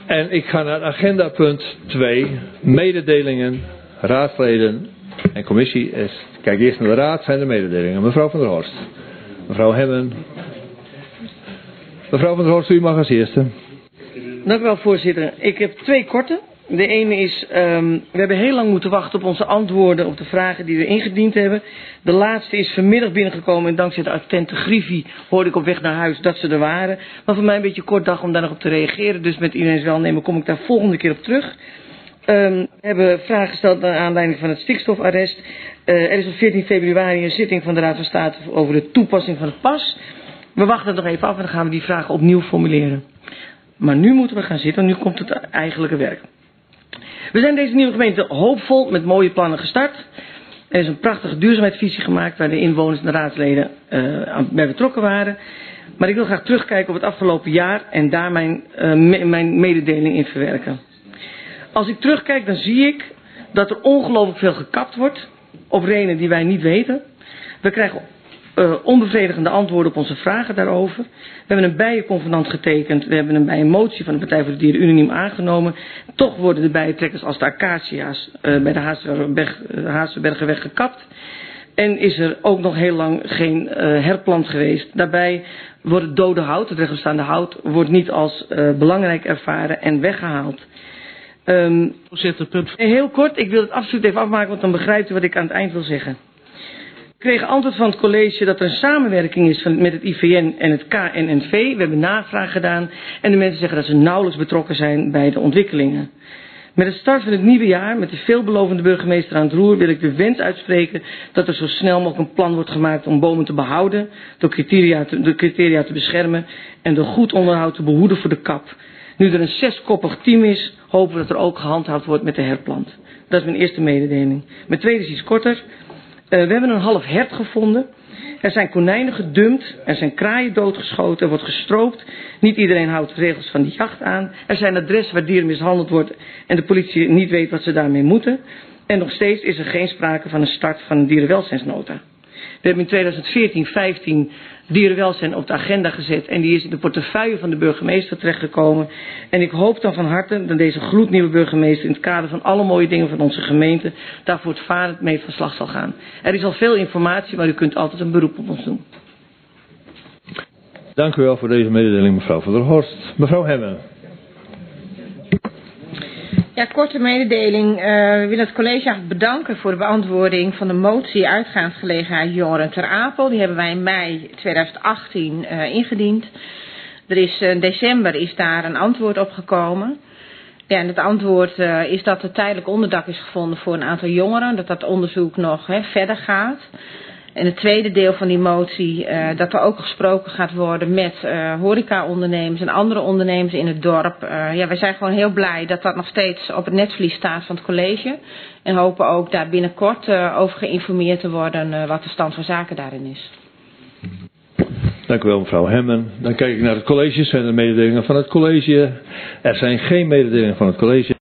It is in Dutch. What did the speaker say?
En ik ga naar agenda punt 2. Mededelingen, raadsleden en commissie. Kijk eerst naar de raad, zijn de mededelingen. Mevrouw van der Horst. Mevrouw Hemmen. Mevrouw van der Horst, u mag als eerste. Dank u wel, voorzitter. Ik heb 2 korte. De ene is, we hebben heel lang moeten wachten op onze antwoorden op de vragen die we ingediend hebben. De laatste is vanmiddag binnengekomen en dankzij de attente Griffie hoorde ik op weg naar huis dat ze er waren. Maar voor mij een beetje kort dag om daar nog op te reageren. Dus met iedereen's welnemen kom ik daar volgende keer op terug. We hebben vragen gesteld naar aanleiding van het stikstofarrest. Er is op 14 februari een zitting van de Raad van State over de toepassing van het pas. We wachten het nog even af en dan gaan we die vragen opnieuw formuleren. Maar nu moeten we gaan zitten, nu komt het eigenlijke werk. We zijn deze nieuwe gemeente hoopvol met mooie plannen gestart. Er is een prachtige duurzaamheidsvisie gemaakt waar de inwoners en de raadsleden bij betrokken waren. Maar ik wil graag terugkijken op het afgelopen jaar en daar mijn mededeling in verwerken. Als ik terugkijk dan zie ik dat er ongelooflijk veel gekapt wordt op redenen die wij niet weten. We krijgen onbevredigende antwoorden op onze vragen daarover. We hebben een bijenconvenant getekend. We hebben een bijenmotie van de Partij voor de Dieren unaniem aangenomen. Toch worden de bijentrekkers als de acacia's bij de Hazenbergerweg gekapt. En is er ook nog heel lang geen herplant geweest. Daarbij wordt het dode hout, het rechtstaande hout, wordt niet als belangrijk ervaren en weggehaald. Heel kort, ik wil het absoluut even afmaken, want dan begrijpt u wat ik aan het eind wil zeggen. Ik kreeg antwoord van het college dat er een samenwerking is met het IVN en het KNNV. We hebben navraag gedaan en de mensen zeggen dat ze nauwelijks betrokken zijn bij de ontwikkelingen. Met het start van het nieuwe jaar, met de veelbelovende burgemeester aan het roer, wil ik de wens uitspreken dat er zo snel mogelijk een plan wordt gemaakt om bomen te behouden, door de criteria te beschermen en door goed onderhoud te behoeden voor de kap. Nu er een 6-koppig team is, hopen we dat er ook gehandhaafd wordt met de herplant. Dat is mijn eerste mededeling. Mijn tweede is iets korter. We hebben een half hert gevonden. Er zijn konijnen gedumpt. Er zijn kraaien doodgeschoten. Er wordt gestroopt. Niet iedereen houdt de regels van die jacht aan. Er zijn adressen waar dieren mishandeld worden en de politie niet weet wat ze daarmee moeten. En nog steeds is er geen sprake van een start van een dierenwelzijnsnota. We hebben in 2014-15 dierenwelzijn op de agenda gezet en die is in de portefeuille van de burgemeester terechtgekomen. En ik hoop dan van harte dat deze gloednieuwe burgemeester in het kader van alle mooie dingen van onze gemeente daar voortvarend mee van slag zal gaan. Er is al veel informatie, maar u kunt altijd een beroep op ons doen. Dank u wel voor deze mededeling, mevrouw van der Horst. Mevrouw Hemmen. Ja, korte mededeling. We willen het college eigenlijk bedanken voor de beantwoording van de motie uitgaansgelegenheid jongeren ter Apel. Die hebben wij in mei 2018 ingediend. Er is in december is daar een antwoord op gekomen. Ja, en het antwoord is dat er tijdelijk onderdak is gevonden voor een aantal jongeren. Dat dat onderzoek nog verder gaat. En het tweede deel van die motie, dat er ook gesproken gaat worden met horecaondernemers en andere ondernemers in het dorp. Ja, wij zijn gewoon heel blij dat dat nog steeds op het netvlies staat van het college. En hopen ook daar binnenkort over geïnformeerd te worden wat de stand van zaken daarin is. Dank u wel, mevrouw Hemmen. Dan kijk ik naar het college. Zijn er mededelingen van het college? Er zijn geen mededelingen van het college.